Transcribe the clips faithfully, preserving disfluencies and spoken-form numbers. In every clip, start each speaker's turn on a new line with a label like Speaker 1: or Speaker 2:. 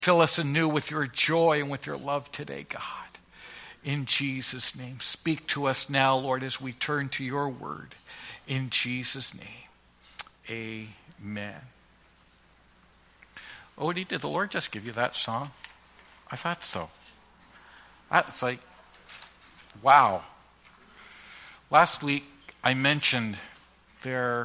Speaker 1: Fill us anew with your joy and with your love today, God. In Jesus' name, speak to us now, Lord, as we turn to your word. In Jesus' name, amen. Odie, did the Lord just give you that song? I thought so. That's like, wow. Last week, I mentioned there,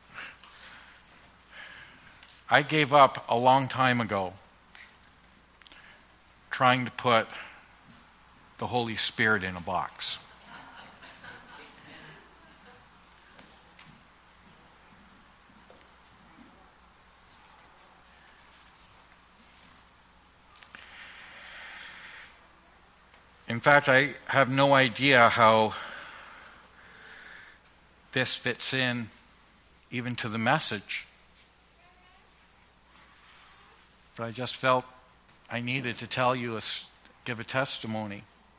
Speaker 1: I gave up a long time ago trying to put the Holy Spirit in a box. In fact, I have no idea how this fits in even to the message. But I just felt I needed to tell you, a, give a testimony.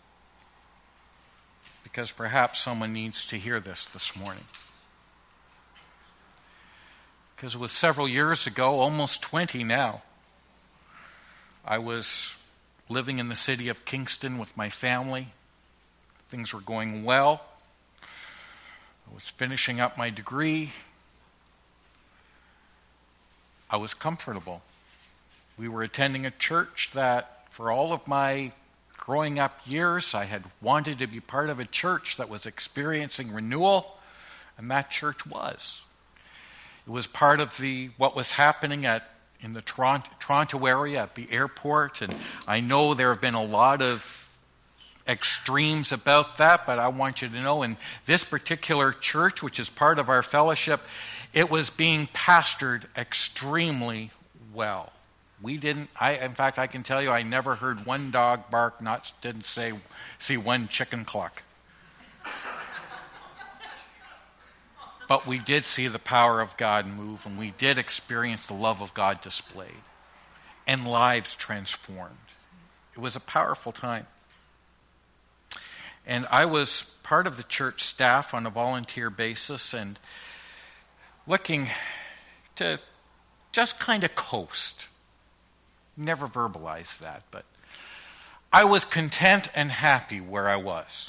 Speaker 1: Because perhaps someone needs to hear this this morning. Because it was several years ago, almost twenty now, I was living in the city of Kingston with my family. Things were going well. I was finishing up my degree. I was comfortable. We were attending a church that, for all of my growing up years, I had wanted to be part of a church that was experiencing renewal, and that church was. It was part of the what was happening at in the Toronto, Toronto area at the airport, and I know there have been a lot of extremes about that, but I want you to know in this particular church, which is part of our fellowship, it was being pastored extremely well. We didn't, I, in fact, I can tell you I never heard one dog bark, not didn't say, see one chicken cluck. But we did see the power of God move, and we did experience the love of God displayed, and lives transformed. It was a powerful time. And I was part of the church staff on a volunteer basis and looking to just kind of coast. Never verbalized that, but I was content and happy where I was.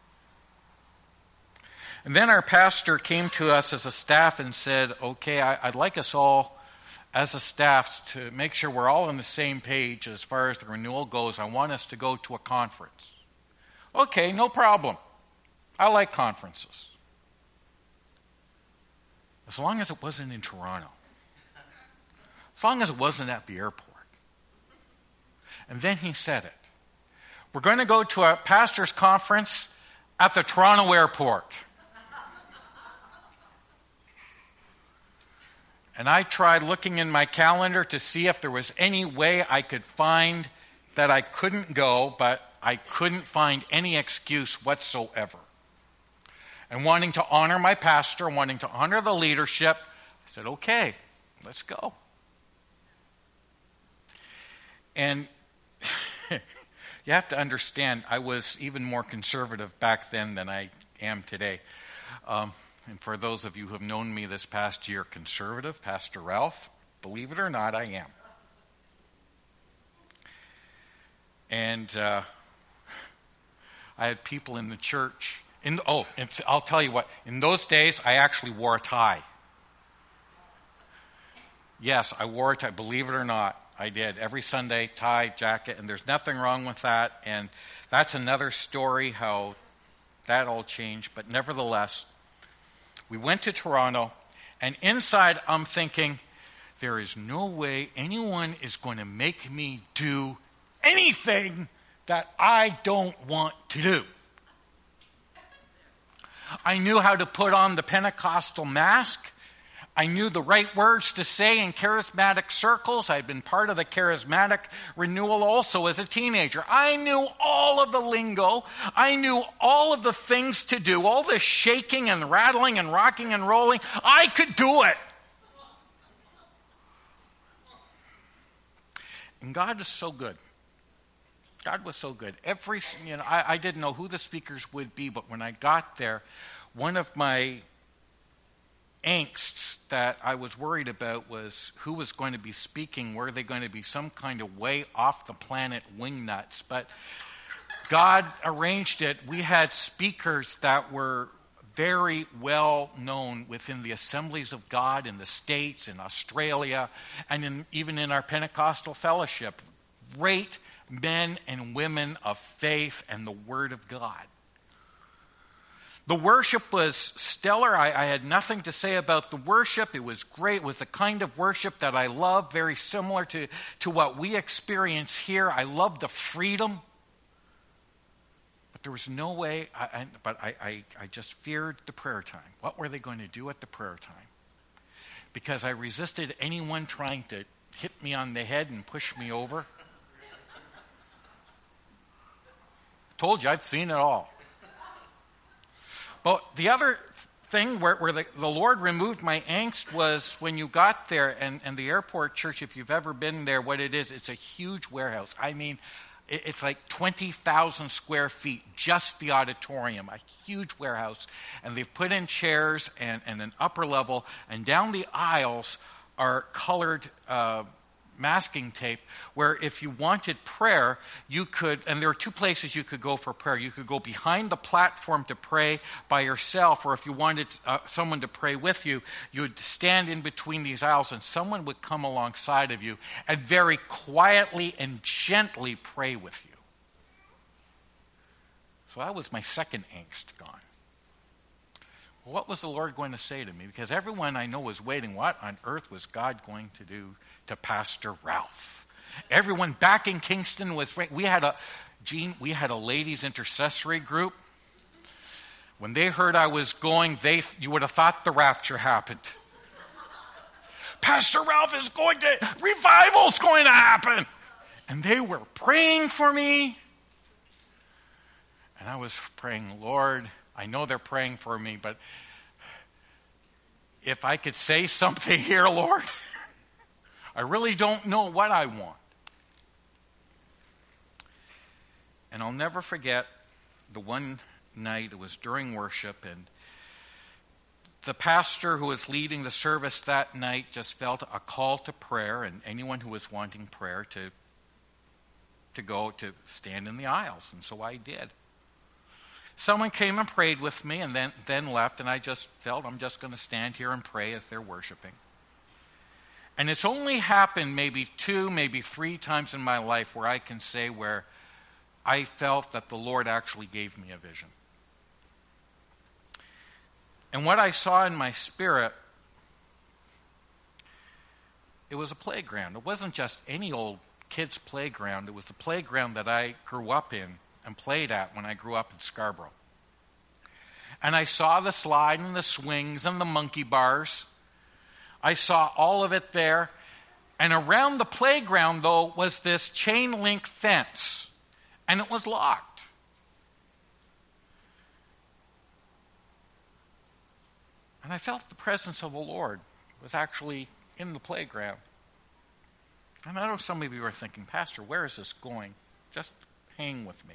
Speaker 1: And then our pastor came to us as a staff and said, okay, I, I'd like us all as a staff to make sure we're all on the same page as far as the renewal goes. I want us to go to a conference. Okay, no problem. I like conferences. As long as it wasn't in Toronto. As long as it wasn't at the airport. And then he said it. We're going to go to a pastor's conference at the Toronto airport. And I tried looking in my calendar to see if there was any way I could find that I couldn't go, but I couldn't find any excuse whatsoever. And wanting to honor my pastor, wanting to honor the leadership, I said, okay, let's go. And you have to understand, I was even more conservative back then than I am today. Um, and for those of you who have known me this past year, conservative, Pastor Ralph, believe it or not, I am. And uh, I had people in the church. In, oh, it's, I'll tell you what, in those days, I actually wore a tie. Yes, I wore a tie, believe it or not. I did. Every Sunday, tie, jacket, and there's nothing wrong with that. And that's another story, how that all changed. But nevertheless, we went to Toronto, and inside I'm thinking, there is no way anyone is going to make me do anything that I don't want to do. I knew how to put on the Pentecostal mask. I knew the right words to say in charismatic circles. I'd been part of the charismatic renewal also as a teenager. I knew all of the lingo. I knew all of the things to do, all the shaking and rattling and rocking and rolling. I could do it. And God is so good. God was so good. Every, you know, I, I didn't know who the speakers would be, but when I got there, one of my angsts that I was worried about was who was going to be speaking. Were they going to be some kind of way off the planet wingnuts? But God arranged it. We had speakers that were very well known within the Assemblies of God in the States, in Australia, and in, even in our Pentecostal fellowship. Great men and women of faith and the Word of God. The worship was stellar. I, I had nothing to say about the worship. It was great. It was the kind of worship that I love, very similar to, to what we experience here. I love the freedom. But there was no way, I, I, but I, I, I just feared the prayer time. What were they going to do at the prayer time? Because I resisted anyone trying to hit me on the head and push me over. Told you I'd seen it all. But the other thing where, where the, the Lord removed my angst was when you got there, and, and the airport church, if you've ever been there, what it is, it's a huge warehouse. I mean, it, it's like twenty thousand square feet, just the auditorium, a huge warehouse. And they've put in chairs and, and an upper level, and down the aisles are colored uh masking tape, where if you wanted prayer, you could, and there are two places you could go for prayer. You could go behind the platform to pray by yourself, or if you wanted uh, someone to pray with you, you would stand in between these aisles and someone would come alongside of you and very quietly and gently pray with you. So that was my second angst gone. Well, what was the Lord going to say to me? Because everyone I know was waiting. What on earth was God going to do to Pastor Ralph? Everyone back in Kingston was, we had a, Gene, we had a ladies' intercessory group. When they heard I was going, they, you would have thought the rapture happened. Pastor Ralph is going to, revival's going to happen. And they were praying for me. And I was praying, Lord, I know they're praying for me, but if I could say something here, Lord, I really don't know what I want. And I'll never forget the one night, it was during worship, and the pastor who was leading the service that night just felt a call to prayer, and anyone who was wanting prayer to, to go to stand in the aisles, and so I did. Someone came and prayed with me and then, then left, and I just felt I'm just going to stand here and pray as they're worshiping. And it's only happened maybe two, maybe three times in my life where I can say where I felt that the Lord actually gave me a vision. And what I saw in my spirit, it was a playground. It wasn't just any old kid's playground. It was the playground that I grew up in and played at when I grew up in Scarborough. And I saw the slide and the swings and the monkey bars. I saw all of it there. And around the playground, though, was this chain link fence. And it was locked. And I felt the presence of the Lord was actually in the playground. And I know some of you are thinking, Pastor, where is this going? Just hang with me.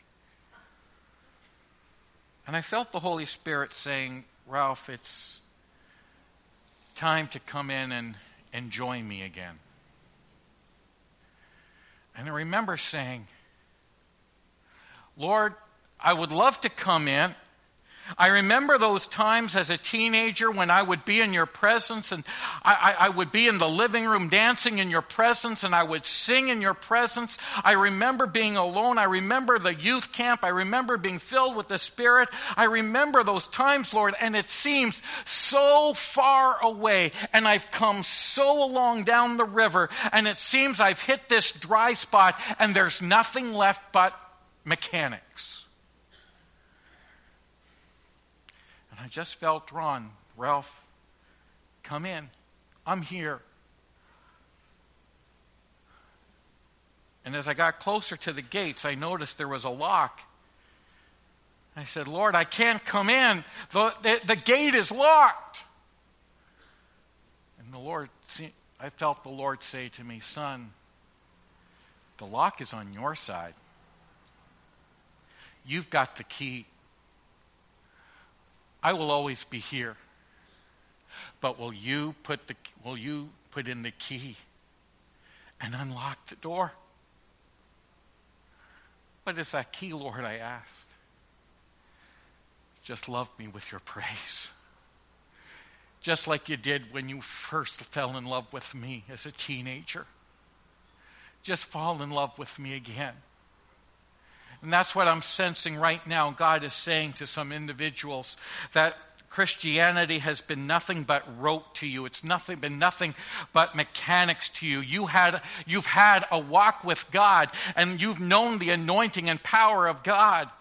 Speaker 1: And I felt the Holy Spirit saying, Ralph, it's time to come in and enjoy me again. And I remember saying, Lord, I would love to come in. I remember those times as a teenager when I would be in your presence, and I, I, I would be in the living room dancing in your presence, and I would sing in your presence. I remember being alone. I remember the youth camp. I remember being filled with the Spirit. I remember those times, Lord, and it seems so far away, and I've come so long down the river, and it seems I've hit this dry spot, and there's nothing left but mechanics. I just felt drawn. Ralph, come in. I'm here. And as I got closer to the gates, I noticed there was a lock. I said, Lord, I can't come in. The, the, the gate is locked. And the Lord, I felt the Lord say to me, son, the lock is on your side. You've got the key. I will always be here. But will you put the will you put in the key and unlock the door? What is that key, Lord? I asked. Just love me with your praise. Just like you did when you first fell in love with me as a teenager. Just fall in love with me again. And that's what I'm sensing right now. God is saying to some individuals that Christianity has been nothing but rote to you. It's nothing been nothing but mechanics to you. You had, you've had a walk with God, and you've known the anointing and power of God.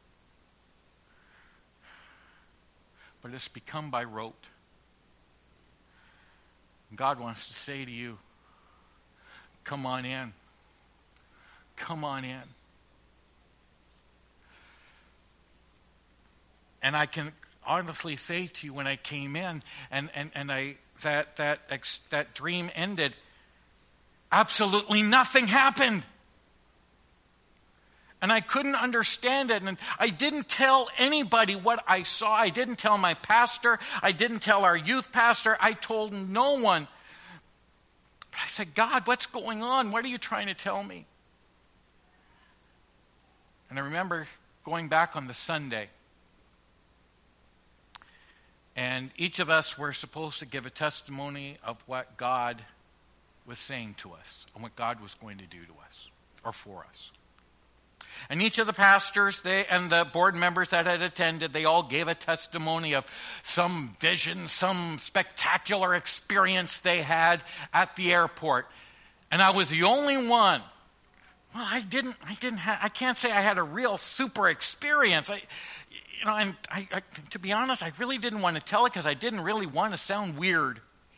Speaker 1: But it's become by rote. God wants to say to you, come on in. Come on in. And I can honestly say to you, when I came in and, and, and I that that ex, that dream ended, absolutely nothing happened. And I couldn't understand it. And I didn't tell anybody what I saw. I didn't tell my pastor. I didn't tell our youth pastor. I told no one. But I said, God, what's going on? What are you trying to tell me? And I remember going back on the Sunday. And each of us were supposed to give a testimony of what God was saying to us and what God was going to do to us or for us. And each of the pastors they and the board members that had attended, they all gave a testimony of some vision, some spectacular experience they had at the airport. And I was the only one. Well, I didn't, I didn't have, I can't say I had a real super experience. I, you know, and I, I, to be honest, I really didn't want to tell it because I didn't really want to sound weird.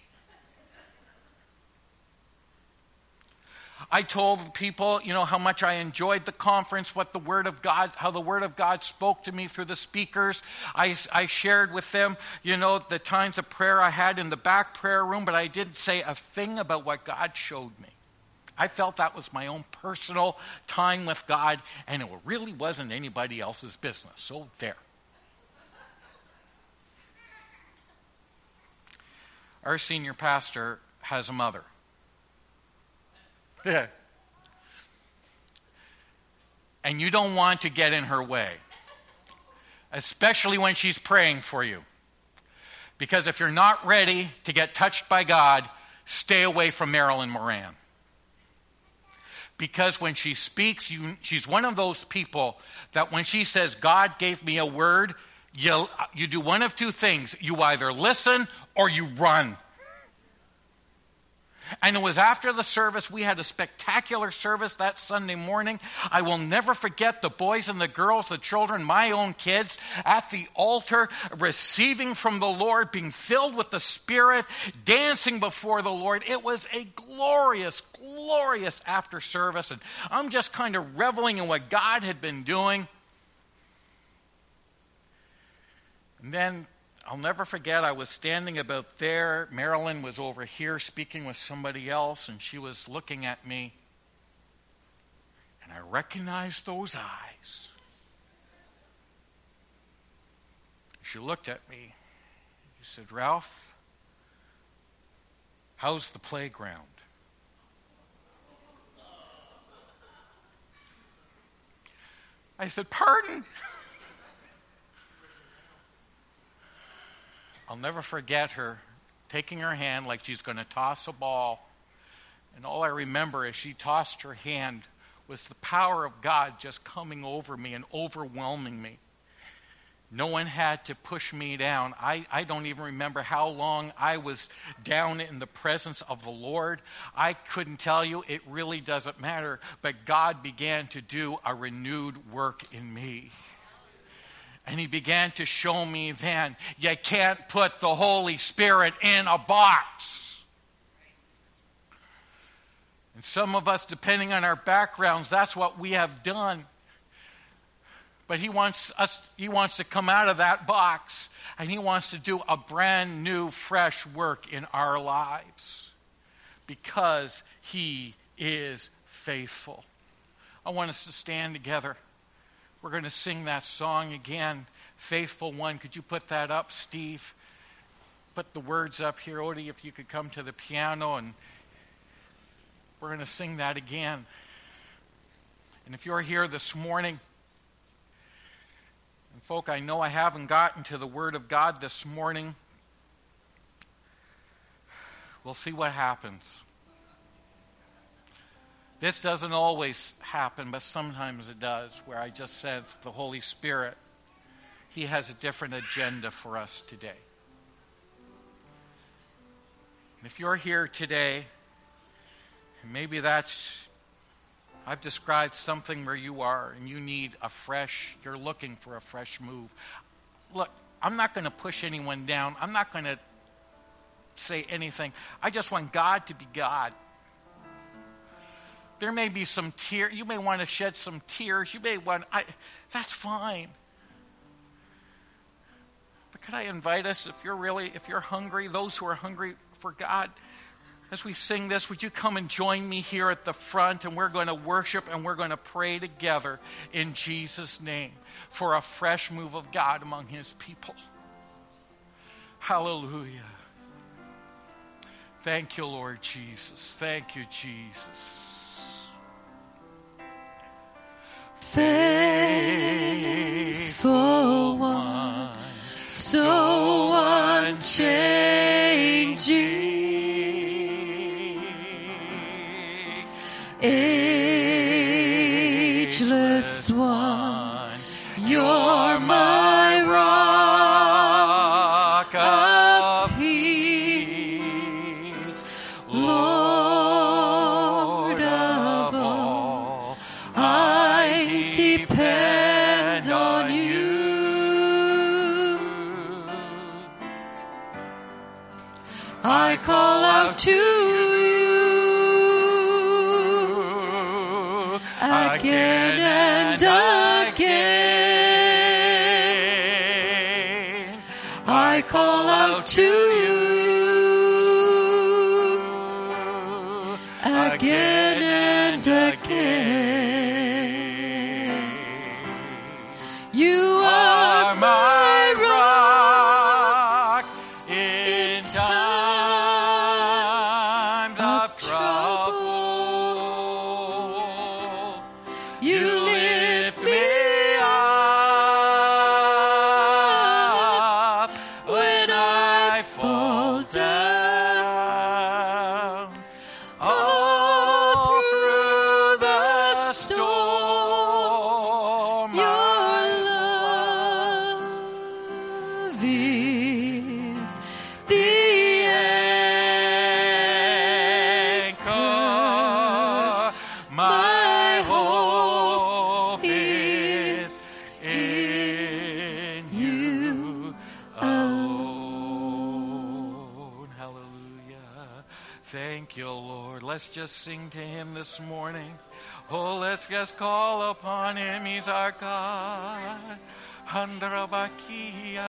Speaker 1: I told people, you know, how much I enjoyed the conference, what the Word of God, how the Word of God spoke to me through the speakers. I, I shared with them, you know, the times of prayer I had in the back prayer room, but I didn't say a thing about what God showed me. I felt that was my own personal time with God, and it really wasn't anybody else's business. So there. Our senior pastor has a mother. Yeah. And you don't want to get in her way, especially when she's praying for you. Because if you're not ready to get touched by God, stay away from Marilyn Moran. Because when she speaks, you, she's one of those people that when she says, God gave me a word, you, you do one of two things. You either listen or you run. And it was after the service, we had a spectacular service that Sunday morning. I will never forget the boys and the girls, the children, my own kids, at the altar, receiving from the Lord, being filled with the Spirit, dancing before the Lord. It was a glorious, glorious after service. And I'm just kind of reveling in what God had been doing. And then I'll never forget, I was standing about there. Marilyn was over here speaking with somebody else, and she was looking at me. And I recognized those eyes. She looked at me. She said, Ralph, how's the playground? I said, pardon? I'll never forget her taking her hand like she's going to toss a ball. And all I remember as she tossed her hand was the power of God just coming over me and overwhelming me. No one had to push me down. I, I don't even remember how long I was down in the presence of the Lord. I couldn't tell you. It really doesn't matter. But God began to do a renewed work in me. And he began to show me then, you can't put the Holy Spirit in a box. And some of us, depending on our backgrounds, that's what we have done. But he wants us, he wants to come out of that box, and he wants to do a brand new, fresh work in our lives. Because he is faithful. I want us to stand together. We're going to sing that song again, Faithful One. Could you put that up, Steve? put the words up here. Odie, if you could come to the piano, and we're going to sing that again. And if you're here this morning, and folk, I know I haven't gotten to the Word of God this morning. We'll see what happens. This doesn't always happen, but sometimes it does, where I just sense the Holy Spirit. He has a different agenda for us today. And if you're here today, and maybe that's, I've described something where you are, and you need a fresh, you're looking for a fresh move. Look, I'm not going to push anyone down. I'm not going to say anything. I just want God to be God. There may be some tears. You may want to shed some tears. You may want, I, that's fine. But could I invite us, if you're really, if you're hungry, those who are hungry for God, as we sing this, would you come and join me here at the front, and we're going to worship and we're going to pray together in Jesus' name for a fresh move of God among His people. Hallelujah. Thank you, Lord Jesus. Thank you, Jesus.
Speaker 2: Faithful One, so unchanging, ageless One, you're my rock of peace, Lord of all. I depend on you. I call out to you again and again. I call out to you again and again. You are my rock in times of trouble. You lift me up when I fall down. All through the storm, your love is the anchor. My hope is in you alone. Hallelujah. Thank you, Lord. Let's just sing to Him this morning. Oh, let's just call upon Him. He's our God. Handrabakia.